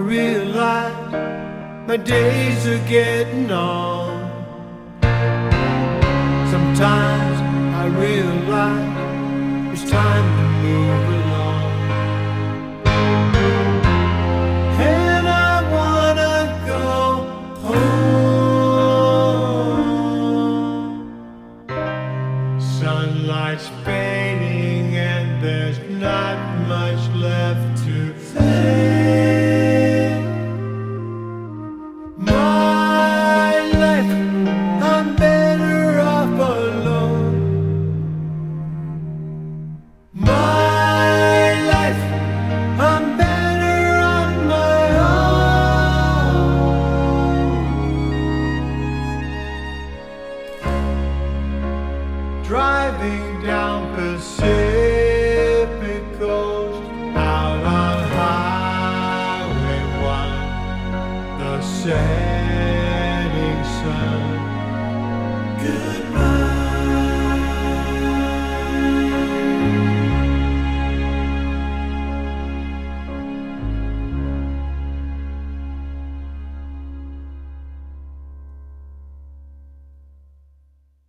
realize my days are getting on. Sometimes I realize it's time to move along. And I wanna go home. Sunlight's fading and there's not much left to say. My life, I'm better off alone. My life, I'm better on my own. Driving down Pacific Coast, out on Highway 1, the same.